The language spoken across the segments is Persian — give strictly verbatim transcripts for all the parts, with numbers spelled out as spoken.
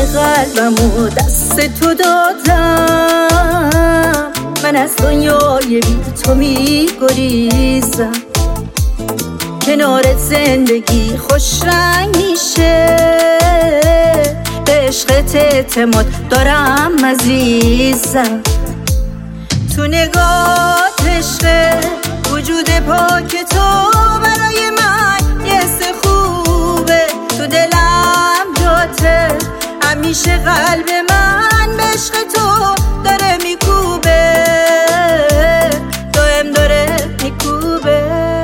قلبمو دست تو دادم، من از دنیای بی تو می گریزم. کنارت زندگی خوش رنگ میشه، به عشقت اعتماد دارم عزیزم. تو نگات عشق وجود پاک تو برای من یه حس خوبه. تو دلم جاته، همیشه قلب من به عشق تو داره میکوبه، دائم داره میکوبه.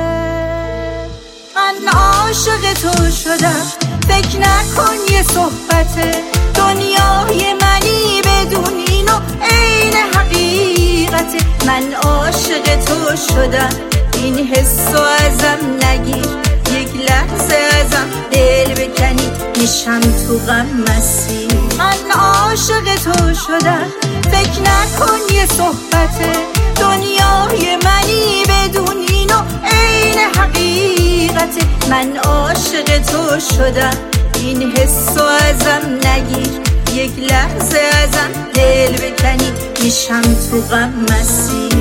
من عاشق تو شدم، فکر نکن یه صحبته. دنیای منی بدون اینو عین حقیقته. من عاشق تو شدم، این حسو ازم نگیر. یک لحظه ازم دل بکنی میشم تو غم مسیر. من عاشق تو شدم، فکر نکن یه صحبته. دنیای منی بدون اینو عین حقیقته. من عاشق تو شدم، این حسو ازم نگیر. یک لحظه ازم دل بکنی میشم تو غم مسیر.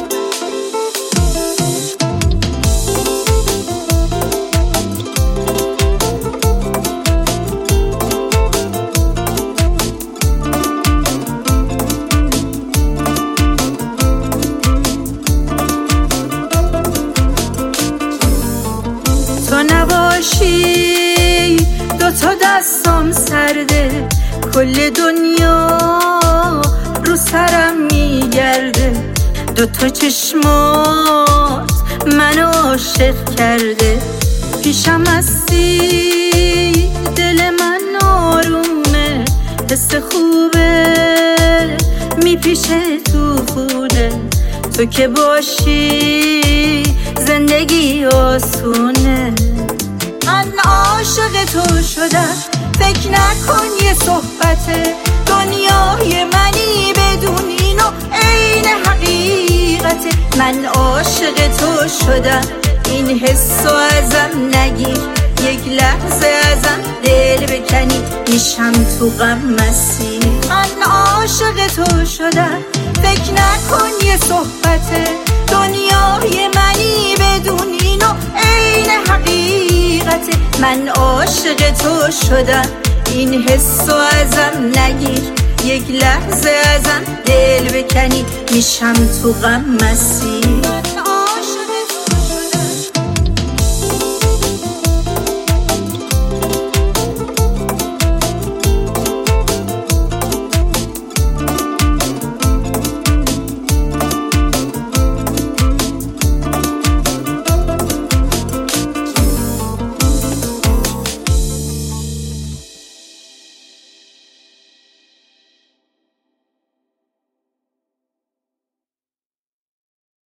تو نباشی دوتا دستام سرده، کل دنیا رو سرم میگرده. دوتا چشمات منو عاشق کرده، پیشم هستی دل من آرومه. حس خوبه میپیشه تو خونه، تو که باشی زندگی آسونه. من عاشق تو شدم، فکر نکن یه صحبته. دنیای منی بدون اینو عین حقیقته. من عاشق تو شدم، این حسو ازم نگیر. یک لحظه ازم دل بکنی میشم تو غم مسیر. من عاشق تو شدم، فکر نکن یه صحبته. دنیای منی بدون اینو عین حقیقته. من عاشق تو شدم، این حسو ازم نگیر. یک لحظه ازم دل بکنی میشم تو غم مسیر.